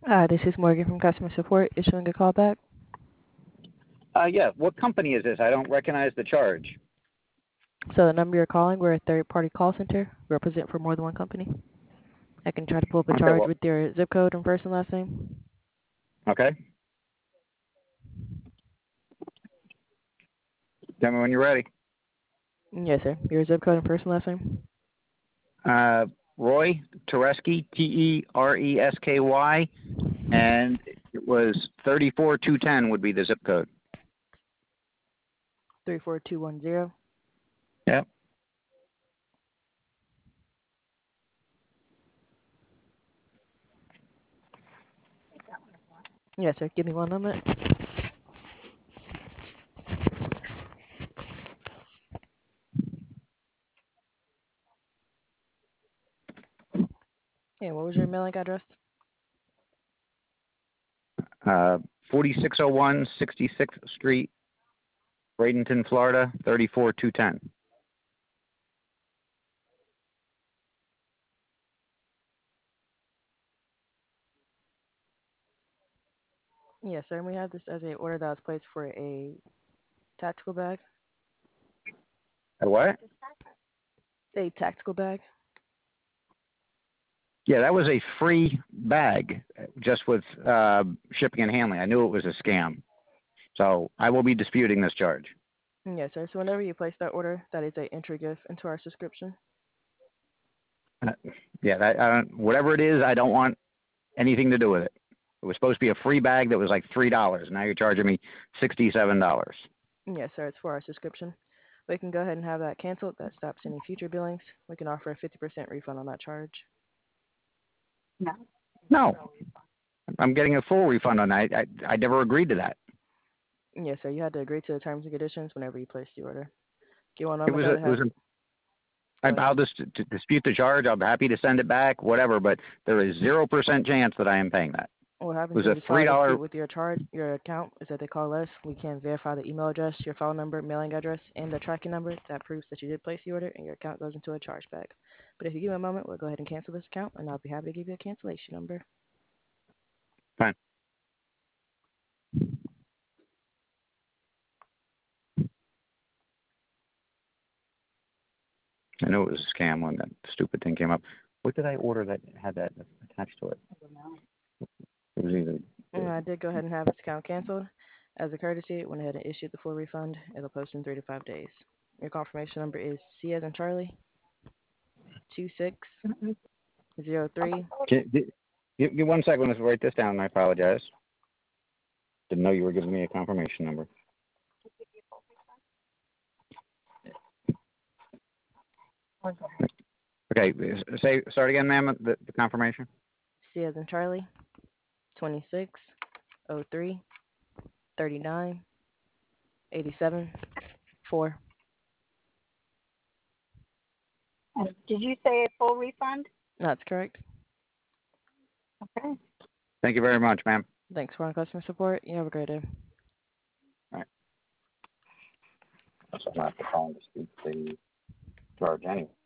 This is Morgan from customer support issuing a call back. Yeah, what company is this? I don't recognize the charge. So the number you're calling, we're a third-party call center. We represent for more than one company. I can try to pull up a Okay, charge well, with your zip code and first and last name. okay. Tell me when you're ready. Yes, sir. Your zip code and first and last name. Roy Teresky, Teresky, and it was 34210 would be the zip code. 34210. Yep. Yes, sir. Give me one moment. And what was your mailing address? 4601 66th Street, Bradenton, Florida, 34210. Yes, sir. And we have this as a order that was placed for a tactical bag. A what? A tactical bag. Yeah, that was a free bag, just with shipping and handling. I knew it was a scam. So I will be disputing this charge. Yes, sir. So whenever you place that order, that is a entry gift into our subscription. Yeah, whatever it is, I don't want anything to do with it. It was supposed to be a free bag that was like $3. Now you're charging me $67. Yes, sir. It's for our subscription. We can go ahead and have that canceled. That stops any future billings. We can offer a 50% refund on that charge. No, I'm getting a full refund on that. I never agreed to that. Yes, sir. You had to agree to the terms and conditions whenever you placed the order. Give one It moment was though to have. Go ahead. I'll just to dispute the charge. I'll be happy to send it back, whatever. But there is 0% chance that I am paying that. What It happens was when a you file a $3. dispute with your account is that they call us. We can verify the email address, your phone number, mailing address, and the tracking number that proves that you did place the order, and your account goes into a chargeback. But if you give me a moment, we'll go ahead and cancel this account, and I'll be happy to give you a cancellation number. Fine. I knew it was a scam when that stupid thing came up. What did I order that had that attached to it? It was either. I did go ahead and have this account canceled. As a courtesy, went ahead and issued the full refund. It'll post in 3 to 5 days. Your confirmation number is C as in Charlie 2603. Give 1 second. Let's write this down. I apologize. Didn't know you were giving me a confirmation number. Okay, start again, ma'am. The confirmation. C as in Charlie 2603 39 87 4. And did you say a full refund? That's correct. Okay. Thank you very much, ma'am. Thanks for our customer support. You have a great day. All right. So I'm not the phone to speak the charge anyway.